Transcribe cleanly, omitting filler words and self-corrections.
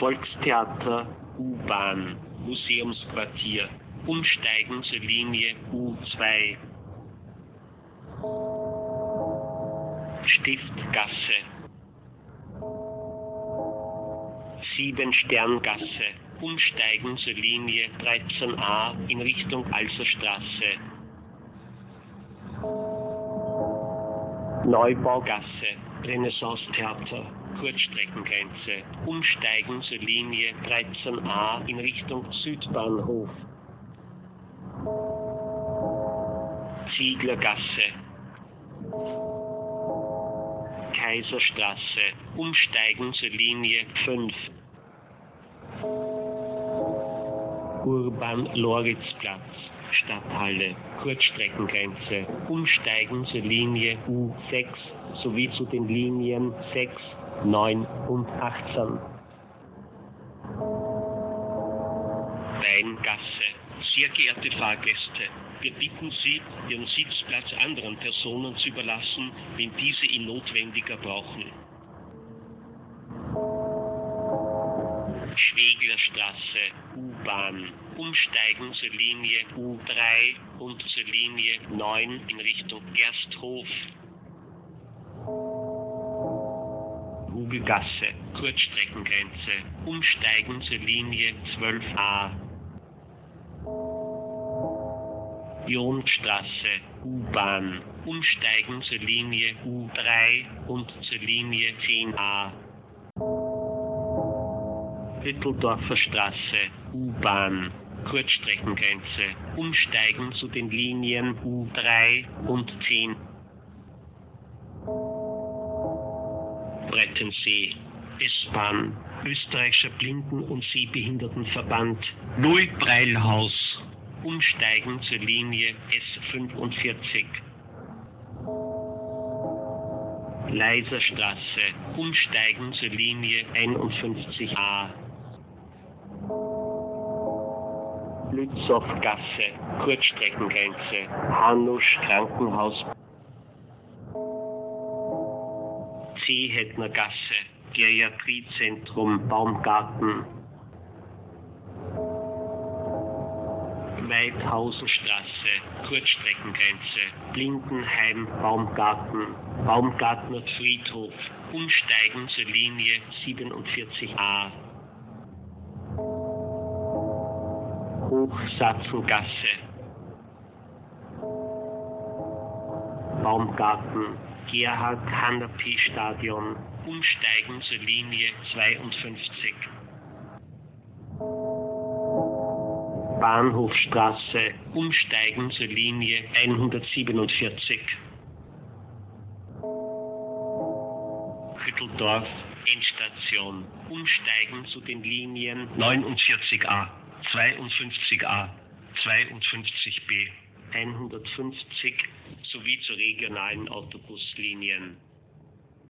Volkstheater, U-Bahn, Museumsquartier, umsteigen zur Linie U2. Stiftgasse, Siebensterngasse, umsteigen zur Linie 13a in Richtung Alserstraße. Neubaugasse, Renaissancetheater, Kurzstreckengrenze, umsteigen zur Linie 13a in Richtung Südbahnhof. Zieglergasse, Kaiserstraße, umsteigen zur Linie 5. Urban-Loritzplatz, Stadthalle, Kurzstreckengrenze, umsteigen zur Linie U6 sowie zu den Linien 6, 9 und 18. Weingasse. Sehr geehrte Fahrgäste, wir bitten Sie, Ihren Sitzplatz anderen Personen zu überlassen, wenn diese ihn notwendiger brauchen. Schweglerstraße, U-Bahn, umsteigen zur Linie U3 und zur Linie 9 in Richtung Gersthof. Hugelgasse, Kurzstreckengrenze, umsteigen zur Linie 12a. Jonstraße, U-Bahn, umsteigen zur Linie U3 und zur Linie 10a. Ritteldorfer Straße, U-Bahn, Kurzstreckengrenze, umsteigen zu den Linien U3 und 10. Brettensee, S-Bahn, Österreichischer Blinden- und Sehbehindertenverband, Nullbreilhaus, umsteigen zur Linie S45. Leiserstraße, umsteigen zur Linie 51a. Lützowgasse, Kurzstreckengrenze, Hanusch Krankenhaus. Seehettnergasse, Geriatriezentrum Baumgarten. Weidhausenstraße, Kurzstreckengrenze, Blindenheim Baumgarten, Baumgartner Friedhof, umsteigen zur Linie 47a. Hochsatzengasse, Baumgarten, Gerhard-Hanapi-Stadion, umsteigen zur Linie 52. Bahnhofstraße, umsteigen zur Linie 147. Hütteldorf, Endstation, umsteigen zu den Linien 49a, 52a, 52b, 150 sowie zu regionalen Autobuslinien.